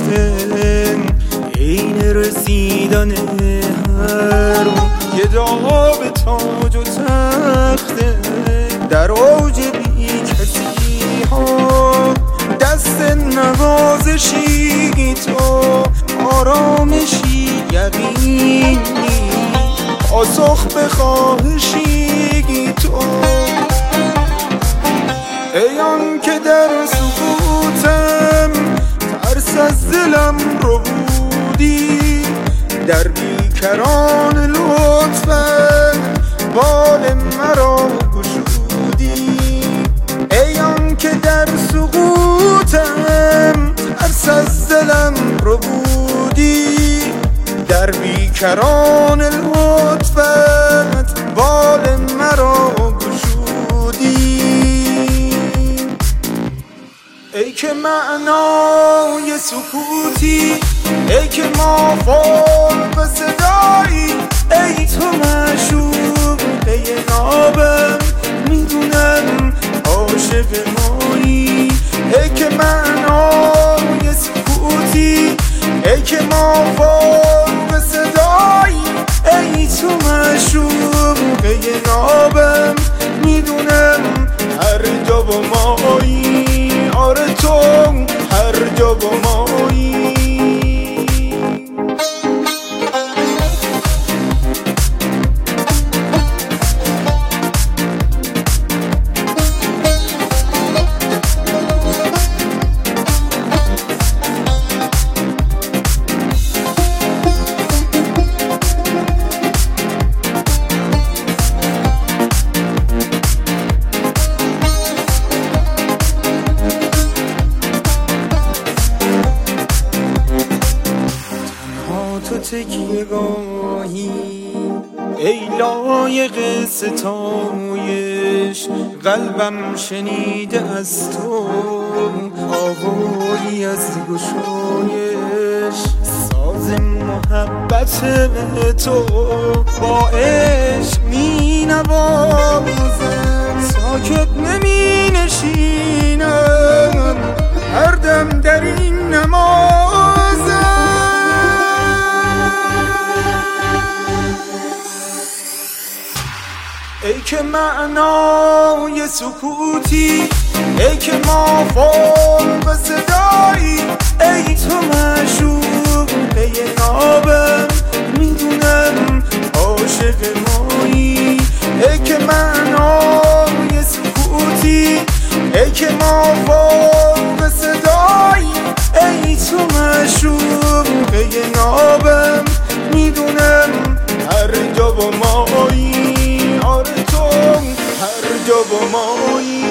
عین رسیدن هر یه داغ تاج و تخته در اوج بی کسی ها دست نوازشی تو آرامشی یقینی پاسخ به خواهشی تو ای آن که در سکوتم ترس از دلم رو بودی در بیکران لطفت بال مرا گشودی ای آن که در سکوتم ترس از دلم رو بودی در بیکران لطفت بال مرا گشودی ای که معنای سکوتی ای که ما فوق صدایی ای تو معشوق ای نابم میدونم عاشق مایی ای که معنای سکوتی ای که ما فوق صدایی ای تو معشوق ای نابم میدونم هر جا با مایی آره تو هر جا با مایی تو تکیه گاهی ای لایق ستایش قلبم شنیده از تو آوایی از گشایش ساز محبت تو با عشق می نوازم ساکت نمی نشینم هر دم در این نمازم ای که معنای سکوتی ای که ما فوق صدایی ای تو معشوق ای نابم میدونم عاشق مایی ای که معنای سکوتی ای که ما فوق صدایی ای تو معشوق ای نابم میدونم هر جا با مایی آره تو هر جا با مایی